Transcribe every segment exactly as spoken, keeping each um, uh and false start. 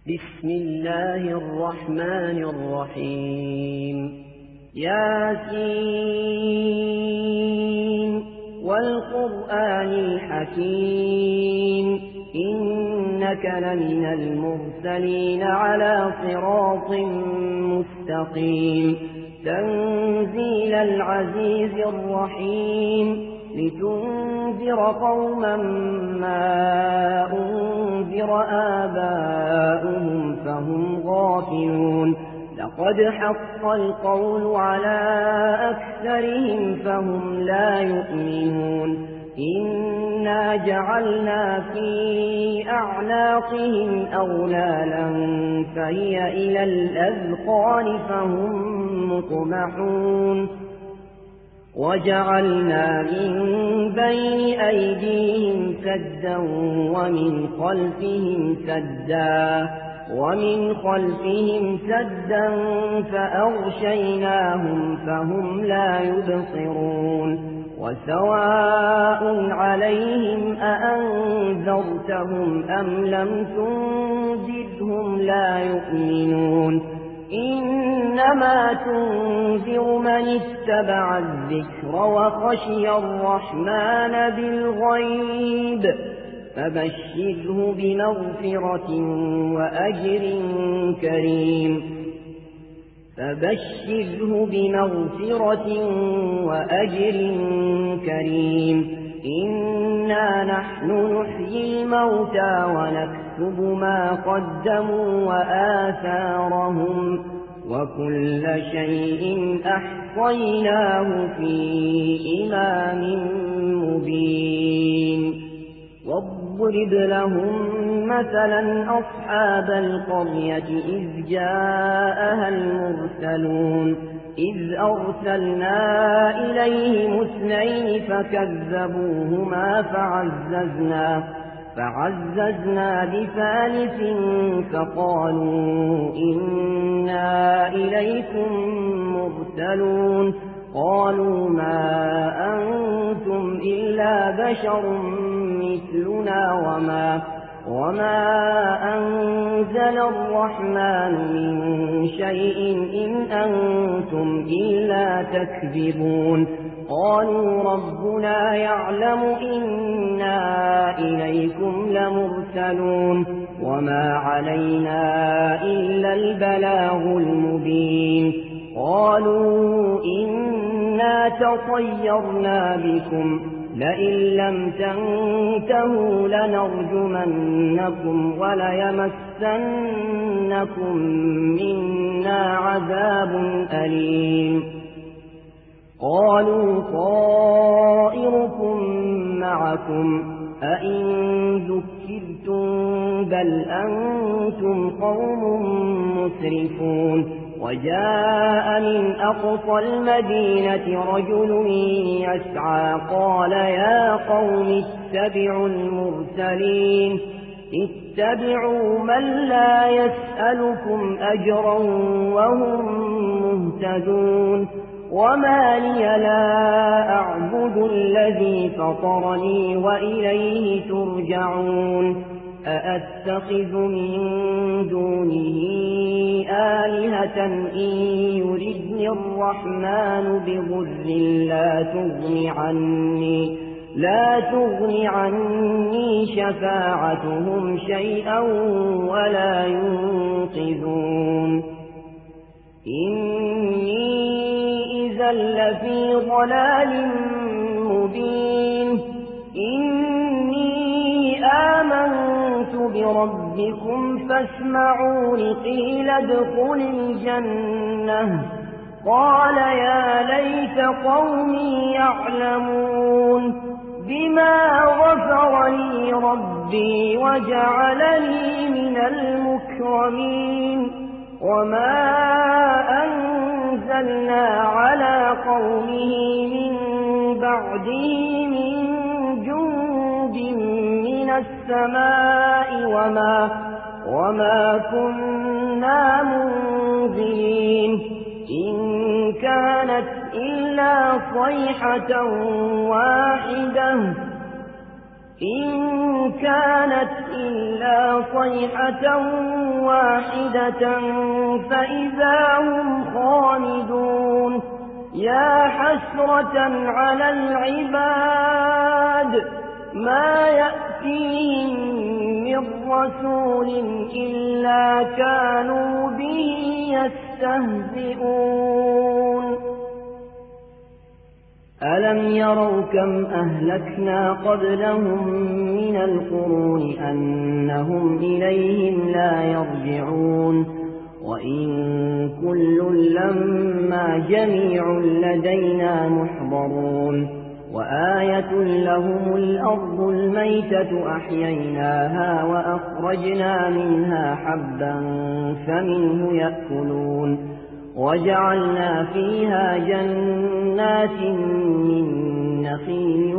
بسم الله الرحمن الرحيم ياسين والقرآن الحكيم إنك لمن المرسلين على صراط مستقيم تنزيل العزيز الرحيم لتنذر قوما ما أنذر آباؤهم فهم غافلون لقد حق القول على أكثرهم فهم لا يؤمنون إنا جعلنا في أعناقهم أغلالا فهي إلى الأذقان فهم مقمحون وجعلنا من بين أيديهم سدا ومن خلفهم سدا ومن خلفهم سدا فأغشيناهم فهم لا يبصرون وسواء عليهم أأنذرتهم أم لم تنذرهم لا يؤمنون إنما تنذر من اتبع الذكر وخشي الرحمن بالغيب فبشره بمغفرة وأجر كريم فبشره بمغفرة وأجر كريم إنا نحن نحيي الموتى ونكتب ما قدموا وآثارهم وكل شيء أحصيناه في إمام مبين واضرب لهم مثلا أصحاب القرية إذ جاءها المرسلون إذ أرسلنا إليهم اثنين فكذبوهما فعززنا فعززنا بثالث فقالوا إنا إليكم مرسلون قالوا ما أنتم إلا بشر مثلنا وما وما أنزل الرحمن من شيء إن أنتم إلا تكذبون قالوا ربنا يعلم إنا إليكم لمرسلون وما علينا إلا البلاغ المبين قالوا إنا تطيرنا بكم لئن لم تنتهوا لنرجمنكم وليمسنكم منا عذاب أليم قالوا طائركم معكم أئن ذكرتم بل أنتم قوم مسرفون وجاء من أقصى المدينة رجل يسعى قال يا قوم اتبعوا المرسلين اتبعوا من لا يسألكم أجرا وهم مهتدون وما لي لا أعبد الذي فطرني وإليه ترجعون أأتخذ من دونه آلهة إن يردني الرحمن بضر لا تغني عني لا تغني عني شفاعتهم شيئا ولا ينقذون إني إذا لفي ضلال مبين إني آمنت بربكم فاسمعون قيل ادخل الجنة قال يا ليت قومي يعلمون بما غفر لي ربي وجعلني من المكرمين وما أنزلنا على قومه من بعده من جند من السماء وما وما كنا منزلين إن كانت إلا صيحة واحدة إن كانت إلا صيحة واحدة فإذا هم خامدون يا حسرة على العباد ما يأتيهم من رسول إلا كانوا به يستهزئون ألم يروا كم أهلكنا قبلهم من القرون أنهم إليهم لا يرجعون وإن كل لما جميع لدينا محضرون وآية لهم الأرض الميتة أحييناها وأخرجنا منها حبا فمنه يأكلون وجعلنا فيها جنات من نخيل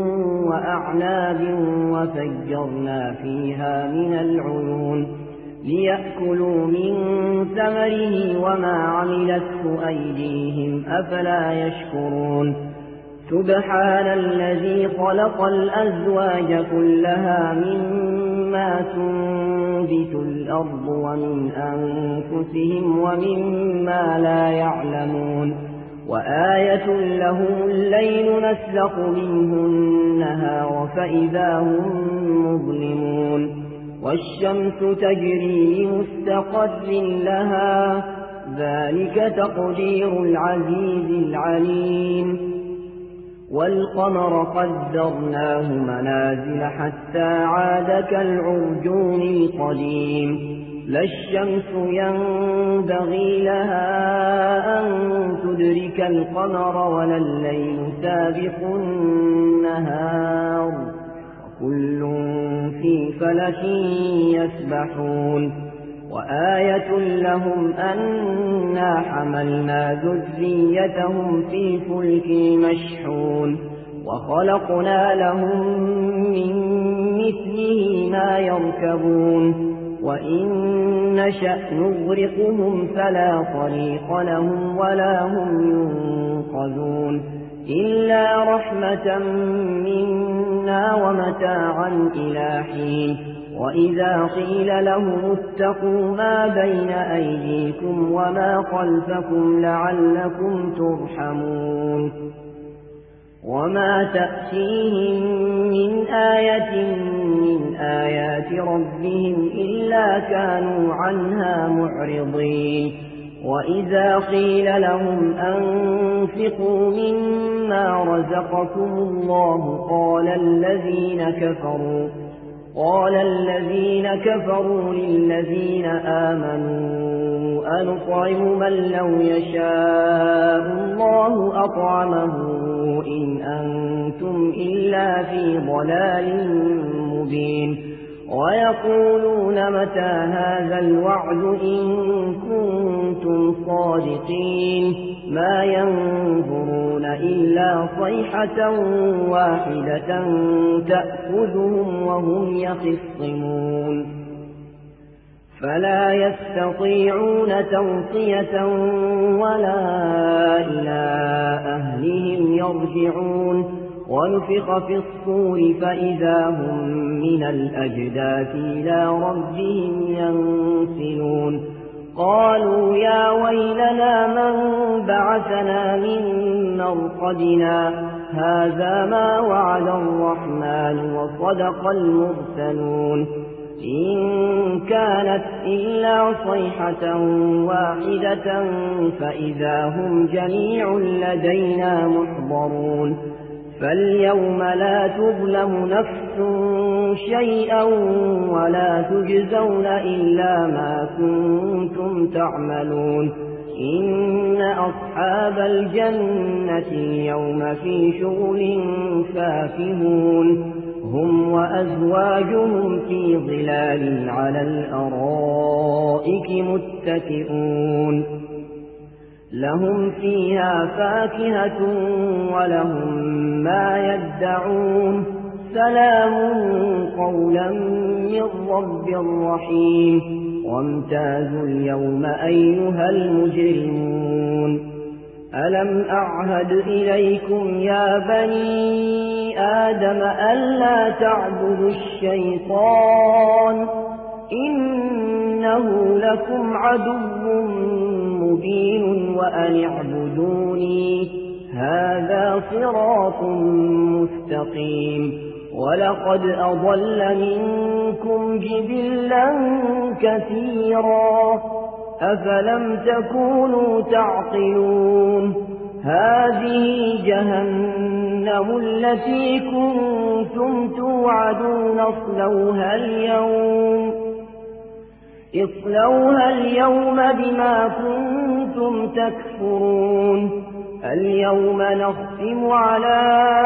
وأعناب وفجرنا فيها من العيون ليأكلوا من ثمره وما عملته أيديهم أفلا يشكرون سبحان الذي خلق الأزواج كلها مما تنبت الأرض ومن أنفسهم ومما لا يعلمون وآية لهم الليل نسلخ منه النهار فإذا هم مظلمون والشمس تجري لمستقر لها ذلك تقدير العزيز العليم والقمر قدرناه منازل حتى عاد كالعرجون القديم لا الشمس ينبغي لها أن تدرك القمر ولا الليل سابق النهار وكل في فلك يسبحون وآية لهم أنا حملنا ذريتهم في فلك مشحون وخلقنا لهم من مثله ما يركبون وإن نشأ نغرقهم فلا طريق لهم ولا هم ينقذون إلا رحمة منا ومتاعا إلى حين وإذا قيل لهم اتقوا ما بين أيديكم وما خلفكم لعلكم ترحمون وما تأتيهم من آية من آيات ربهم إلا كانوا عنها معرضين وإذا قيل لهم أنفقوا مما رزقكم الله قال الذين كفروا قال الذين كفروا للذين آمنوا أنطعم من لو يشاء الله أطعمه إن أنتم إلا في ضلال مبين ويقولون متى هذا الوعد إن كنتم صادقين ما ينظرون إلا صيحة واحدة تأخذهم وهم يخصمون فلا يستطيعون توصية ولا إلى أهلهم يرجعون ونفخ في الصور فإذا هم من الأجداث إلى ربهم ينسلون قالوا يا ويلنا من بعثنا من مرقدنا هذا ما وعد الرحمن وصدق المرسلون إن كانت إلا صيحة واحدة فإذا هم جميع لدينا محضرون فاليوم لا تظلم نفس شيئا ولا تجزون إلا ما كنتم تعملون إن أصحاب الجنة اليوم في شغل فاكهون هم وأزواجهم في ظلال على الأرائك متكئون لهم فيها فاكهة ولهم ما يدعون سلام قولا من رب رحيم وامتازوا اليوم أيها المجرمون ألم أعهد إليكم يا بني آدم ألا تعبدوا الشيطان إنه لكم عدو مبين وأن اعبدوني هذا صراط مستقيم ولقد أضل منكم جبلا كثيرا أفلم تكونوا تعقلون هذه جهنم التي كنتم توعدون اصلوها اليوم اصلوها اليوم بما كنتم تكفرون اليوم نختم على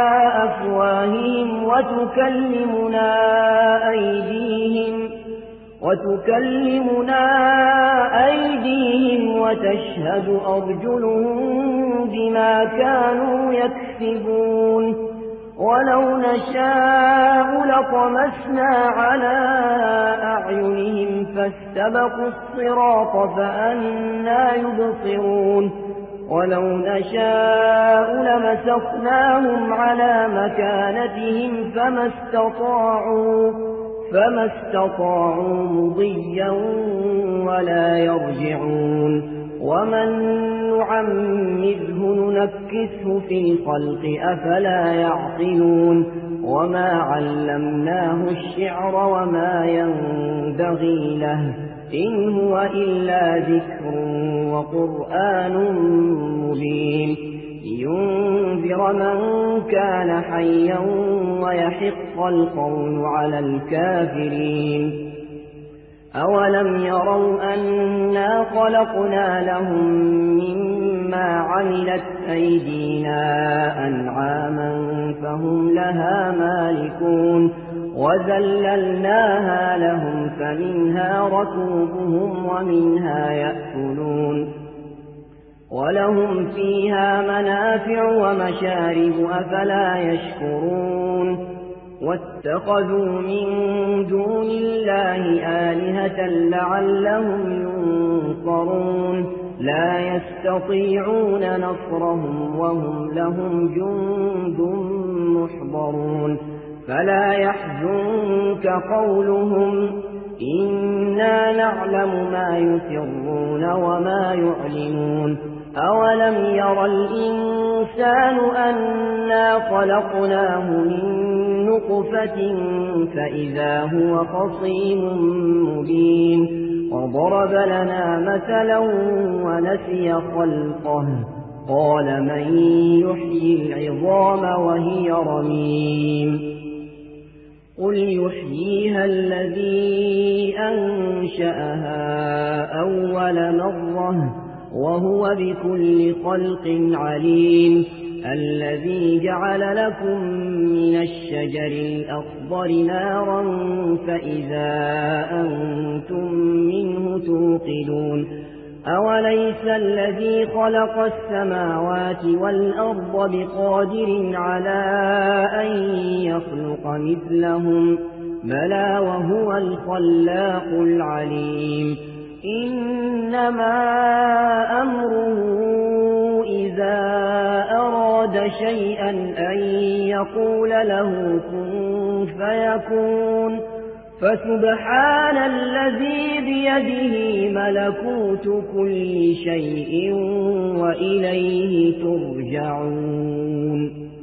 أفواههم وتكلمنا أيديهم وتكلمنا أيديهم وتشهد أرجلهم بما كانوا يكسبون ولو نشاء لطمسنا على أعينهم فاستبقوا الصراط فأنى يبصرون ولو نشاء لمسخناهم على مكانتهم فما استطاعوا فما استطاعوا مضيا ولا يرجعون ومن نعمره ننكسه في الخلق أفلا يعقلون وما علمناه الشعر وما ينبغي له إن هو إلا ذكر وقرآن مبين لينذر من كان حيا ويحق القول على الكافرين أولم يروا أنا خلقنا لهم مما عملت أيدينا أنعاما فهم لها مالكون وذللناها لهم فمنها ركوبهم ومنها يأكلون ولهم فيها منافع ومشارب أفلا يشكرون واتخذوا من دون الله آلهة لعلهم ينصرون لا يستطيعون نصرهم وهم لهم جند محضرون فلا يحزنك قولهم إنا نعلم ما يسرون وما يعلنون أولم يرى الإنسان أنا خلقناه من نطفة فإذا هو خصيم مبين وضرب لنا مثلا ونسي خلقه قال من يحيي العظام وهي رميم قل يحييها الذي أنشأها أول مرة وهو بكل خلق عليم الذي جعل لكم من الشجر الأخضر نارا فإذا أنتم منه توقدون أوليس الذي خلق السماوات والأرض بقادر على أن يخلق مثلهم بلى وهو الخلاق العليم إنما أمره إذا أراد شيئا أن يقول له كن فيكون فسبحان الذي بيده ملكوت كل شيء وإليه ترجعون